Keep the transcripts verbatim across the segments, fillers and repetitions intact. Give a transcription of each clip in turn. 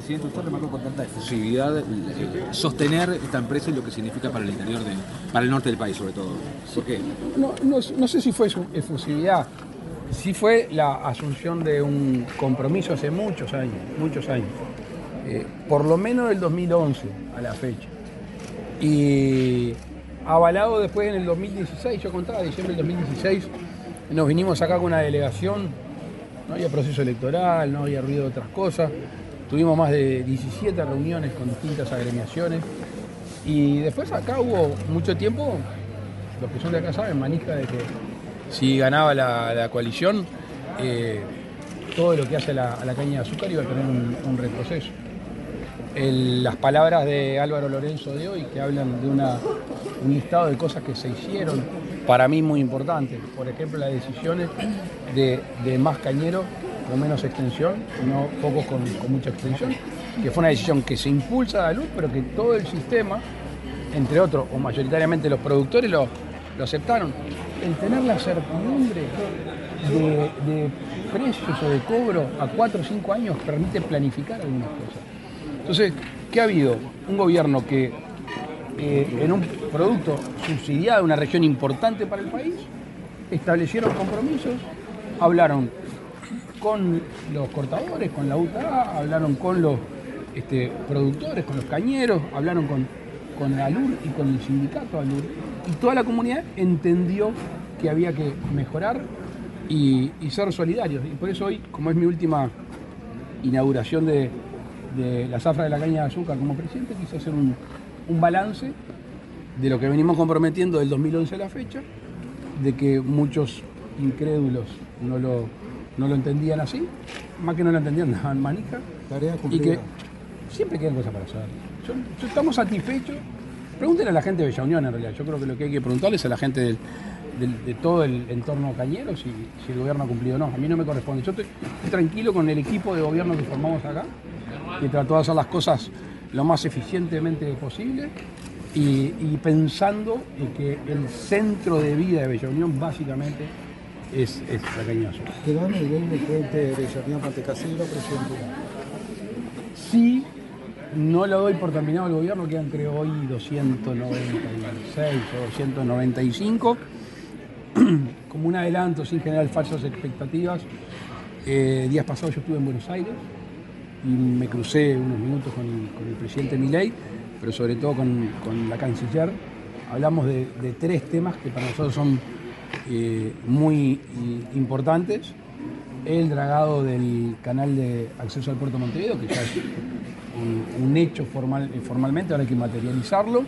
presidente, usted remarcó con tanta efusividad eh, sostener esta empresa y lo que significa para el interior, de, para el norte del país sobre todo. ¿Por qué? No, no, no sé si fue su efusividad, sí fue la asunción de un compromiso hace muchos años, muchos años, eh, por lo menos del dos mil once a la fecha. Y avalado después en el dos mil dieciséis, yo contaba, diciembre del dos mil dieciséis, nos vinimos acá con una delegación, no había proceso electoral, no había ruido de otras cosas, tuvimos más de diecisiete reuniones con distintas agremiaciones y después acá hubo mucho tiempo, los que son de acá saben, manija de que si ganaba la, la coalición, eh, todo lo que hace a la, a la caña de azúcar iba a tener un, un retroceso. El, las palabras de Álvaro Lorenzo de hoy, que hablan de una, un listado de cosas que se hicieron, para mí muy importantes. Por ejemplo, las decisiones de, de más cañeros con menos extensión, no pocos con, con mucha extensión, que fue una decisión que se impulsa a la luz, pero que todo el sistema, entre otros, o mayoritariamente los productores, lo, lo aceptaron. El tener la certidumbre de, de precios o de cobro a cuatro o cinco años permite planificar algunas cosas. Entonces, ¿qué ha habido? Un gobierno que eh, en un producto subsidiado de una región importante para el país, establecieron compromisos, hablaron con los cortadores, con la U T A, hablaron con los este, productores, con los cañeros, hablaron con, con ALUR y con el sindicato ALUR, y toda la comunidad entendió que había que mejorar y, y ser solidarios. Y por eso hoy, como es mi última inauguración de, de la zafra de la caña de azúcar como presidente, quise hacer un, un balance de lo que venimos comprometiendo del dos mil once a la fecha, de que muchos incrédulos no lo, no lo entendían así, más que no lo entendían, daban manija, y que siempre quedan cosas para hacer. Yo, yo estamos satisfechos. Pregúntenle a la gente de Bella Unión, en realidad. Yo creo que lo que hay que preguntarles es a la gente del, del, de todo el entorno cañero si, si el gobierno ha cumplido o no. A mí no me corresponde. Yo estoy, estoy tranquilo con el equipo de gobierno que formamos acá, que trató de hacer las cosas lo más eficientemente posible y, y pensando en que el centro de vida de Bella Unión básicamente es, es la caña de azúcar. ¿Quedó en el bien del puente de Bella Unión Pantecasero, presidente? Sí. No lo doy por terminado el gobierno, quedan creo hoy doscientos noventa y seis o doscientos noventa y cinco. Como un adelanto, sin generar falsas expectativas, eh, días pasados yo estuve en Buenos Aires y me crucé unos minutos con, con el presidente Milei, pero sobre todo con, con la canciller. Hablamos de, de tres temas que para nosotros son eh, muy eh, importantes. El dragado del canal de acceso al puerto de Montevideo, que ya es un, un hecho formal, formalmente, ahora hay que materializarlo.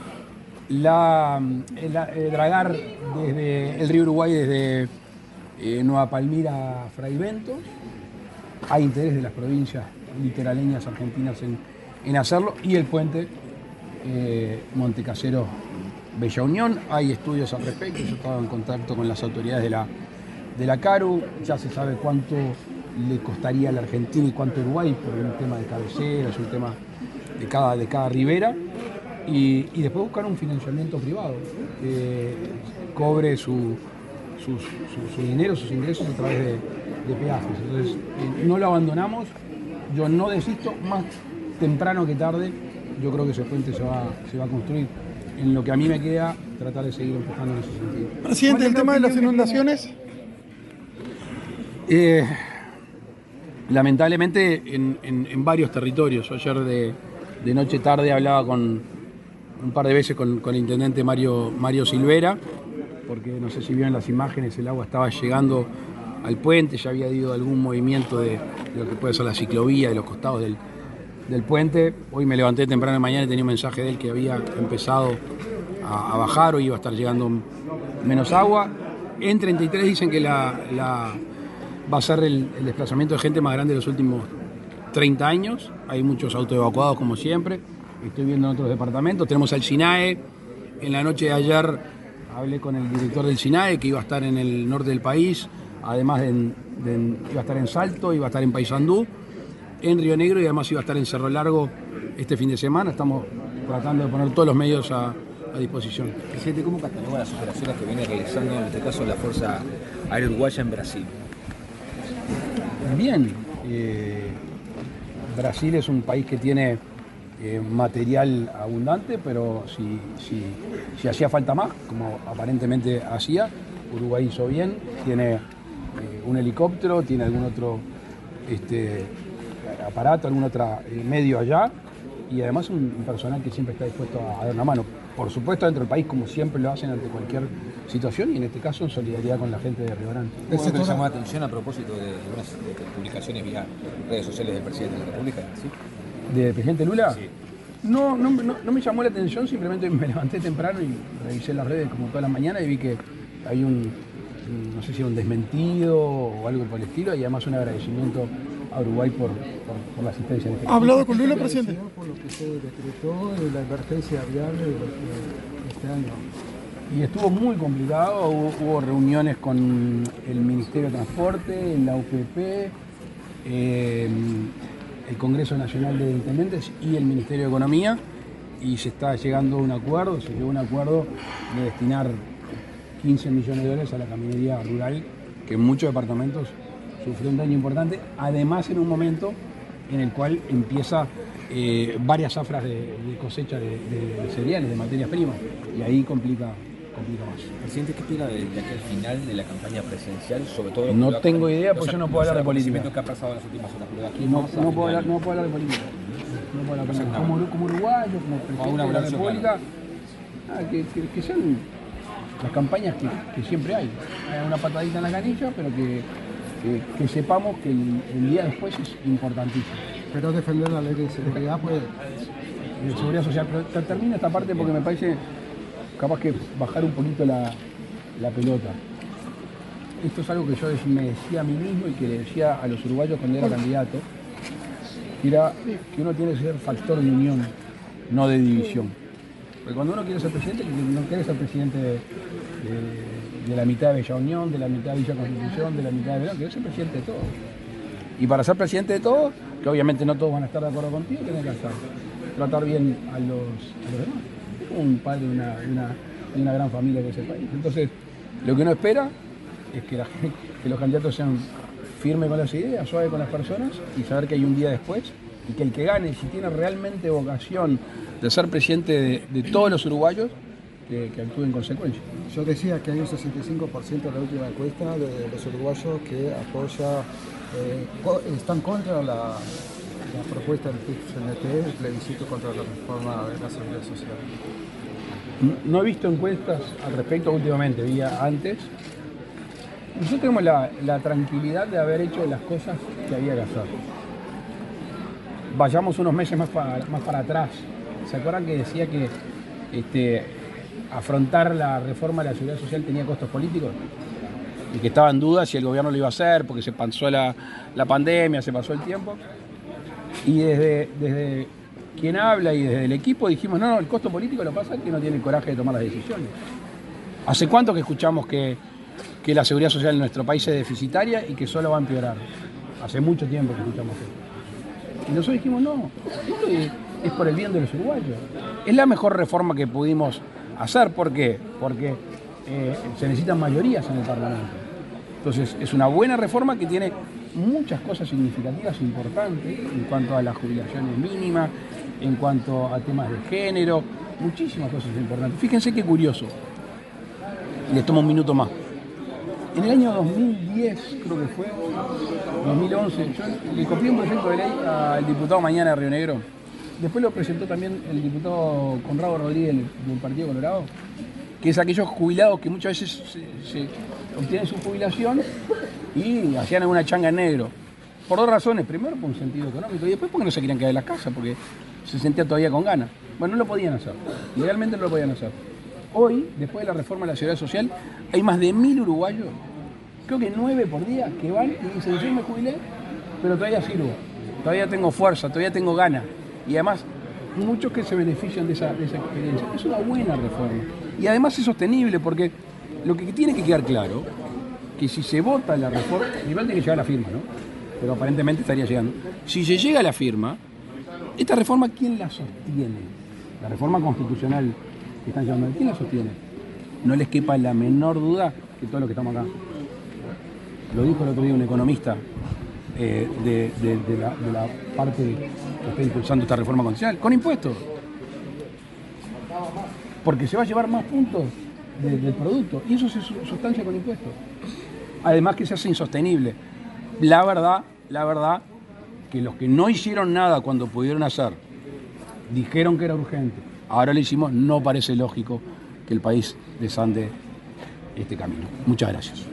La, el, el dragar desde el río Uruguay desde eh, Nueva Palmira a Fraiventos. Hay interés de las provincias litoraleñas argentinas en, en hacerlo. Y el puente eh, Montecasero Bella Unión. Hay estudios al respecto. Yo estaba en contacto con las autoridades de la de la CARU, ya se sabe cuánto le costaría a la Argentina y cuánto a Uruguay por un tema de cabecera, es un tema de cada, de cada ribera, y, y después buscar un financiamiento privado que cobre su, su, su, su dinero, sus ingresos a través de, de peajes. Entonces, eh, no lo abandonamos, yo no desisto, más temprano que tarde, yo creo que ese puente se va, se va a construir. En lo que a mí me queda, tratar de seguir empujando en ese sentido. Presidente, el tema de las inundaciones. Eh, lamentablemente en, en, en varios territorios. Ayer de, de noche tarde hablaba con un par de veces con, con el intendente Mario, Mario Silvera, porque no sé si vieron las imágenes, el agua estaba llegando al puente, ya había habido algún movimiento de, de lo que puede ser la ciclovía, de los costados del, del puente. Hoy me levanté temprano de mañana y tenía un mensaje de él que había empezado a, a bajar o iba a estar llegando menos agua. En treinta y tres dicen que la... la va a ser el, el desplazamiento de gente más grande de los últimos treinta años. Hay muchos autoevacuados como siempre. Estoy viendo en otros departamentos. Tenemos al SINAE. En la noche de ayer hablé con el director del SINAE que iba a estar en el norte del país. Además de, de, iba a estar en Salto, iba a estar en Paysandú, en Río Negro y además iba a estar en Cerro Largo este fin de semana. Estamos tratando de poner todos los medios a, a disposición. Presidente, ¿cómo cataloga las operaciones que viene realizando en este caso la Fuerza Aérea Uruguaya en Brasil? Bien, eh, Brasil es un país que tiene eh, material abundante, pero si, si, si hacía falta más, como aparentemente hacía, Uruguay hizo bien, tiene eh, un helicóptero, tiene algún otro este, aparato, algún otro eh, medio allá, y además un, un personal que siempre está dispuesto a, a dar una mano. Por supuesto dentro del país, como siempre lo hacen ante cualquier situación, y en este caso en solidaridad con la gente de Río Grande. ¿Eso te llamó la atención a propósito de algunas publicaciones vía redes sociales del presidente de la República? ¿Sí? ¿Del presidente Lula? Sí. No, no, no, no me llamó la atención, simplemente me levanté temprano y revisé las redes como todas las mañanas y vi que hay un, no sé si era un desmentido o algo por el estilo, y además un agradecimiento a Uruguay por, por, por la asistencia en este ¿Ha hablado con Lula, presidente? Por lo que se decretó de la emergencia vial de este año. Y estuvo muy complicado, hubo, hubo reuniones con el Ministerio de Transporte, la U P P, eh, el Congreso Nacional de Intendentes y el Ministerio de Economía, y se está llegando a un acuerdo, se llegó a un acuerdo de destinar quince millones de dólares a la caminería rural, que en muchos departamentos sufrió un daño importante, además en un momento en el cual empieza eh, varias zafras de, de cosecha de, de cereales, de materias primas, y ahí complica, complica más. Presidente, ¿qué espera de, de aquí al final de la campaña presidencial? Sobre todo lo No que tengo va a- idea, porque yo no puedo hablar de política. que ha pasado en las últimas horas, pero aquí No, vamos a no, puedo final. hablar, no puedo hablar de política. No puedo hablar de política. nada. Como, uru- como uruguayo, como O presidente una de la evaluación, República, ah, que, que- que sean las campañas que, que siempre hay. Hay una patadita en la canilla, pero que, que, que sepamos que el, el día después es importantísimo. Pero defender la ley de seguridad, pues, De seguridad social. Pero te- termino esta parte porque me parece capaz que bajar un poquito la, la pelota. Esto es algo que yo me decía a mí mismo y que le decía a los uruguayos cuando era candidato, que era que uno tiene que ser factor de unión, no de división. Porque cuando uno quiere ser presidente, no quiere ser presidente de, de- de la mitad de Bella Unión, de la mitad de Villa Constitución, de la mitad de Verón, quiere ser presidente de todos. Y para ser presidente de todos, que obviamente no todos van a estar de acuerdo contigo, tenés que hacer, tratar bien a los, a los demás. Es como un padre de una, de, una, de una gran familia que es el país. Entonces, lo que uno espera es que, la, que los candidatos sean firmes con las ideas, suaves con las personas, y saber que hay un día después, y que el que gane, si tiene realmente vocación de ser presidente de, de todos los uruguayos, que, que actúe en consecuencia. yo decía que hay un sesenta y cinco por ciento de la última encuesta de los uruguayos que apoya, eh, co- están contra la, la propuesta del P I C N T, el plebiscito contra la reforma de la seguridad social. No he visto encuestas al respecto últimamente, vi antes. Nosotros tenemos la, la tranquilidad de haber hecho las cosas que había que hacer. Vayamos unos meses más para, más para atrás. ¿Se acuerdan que decía que este, afrontar la reforma de la seguridad social tenía costos políticos? Y que estaba en duda si el gobierno lo iba a hacer porque se pasó la, la pandemia, se pasó el tiempo. Y desde, desde quien habla y desde el equipo dijimos, no, no, el costo político lo pasa el que no tiene el coraje de tomar las decisiones. ¿Hace cuánto que escuchamos que, que la seguridad social en nuestro país es deficitaria y que solo va a empeorar? Hace mucho tiempo que escuchamos eso. Y nosotros dijimos, no, esto es, es por el bien de los uruguayos. Es la mejor reforma que pudimos hacer. ¿Por qué? Porque eh, se necesitan mayorías en el Parlamento. Entonces, es una buena reforma que tiene muchas cosas significativas, importantes, en cuanto a las jubilaciones mínimas, en cuanto a temas de género, muchísimas cosas importantes. Fíjense qué curioso. Les tomo un minuto más. En el año dos mil diez, creo que fue, dos mil once, yo le copié un proyecto de ley al diputado Mañana de Río Negro. Después lo presentó también el diputado Conrado Rodríguez del Partido Colorado, que es aquellos jubilados que muchas veces se, se obtienen su jubilación y hacían alguna changa en negro. Por dos razones. Primero, por un sentido económico, y después porque no se querían quedar en la casa, porque se sentían todavía con ganas. Bueno, no lo podían hacer. Legalmente no lo podían hacer. Hoy, después de la reforma de la seguridad social, hay más de mil uruguayos, creo que nueve por día, que van y dicen, yo me jubilé, pero todavía sirvo, todavía tengo fuerza, todavía tengo ganas. Y además, muchos que se benefician de esa, de esa experiencia. Es una buena reforma. Y además es sostenible, porque lo que tiene que quedar claro, que si se vota la reforma, igual tiene que llegar la firma, ¿no? Pero aparentemente estaría llegando. Si se llega a la firma, esta reforma, ¿quién la sostiene? La reforma constitucional que están llamando, ¿quién la sostiene? No les quepa la menor duda que todos los que estamos acá. Lo dijo el otro día un economista eh, de, de, de, la, de la parte que está impulsando esta reforma constitucional? Con impuestos. Porque se va a llevar más puntos de, del producto y eso se sustancia con impuestos. Además que se hace insostenible. La verdad, la verdad, que los que no hicieron nada cuando pudieron hacer, dijeron que era urgente, ahora lo hicimos, no parece lógico que el país desande este camino. Muchas gracias.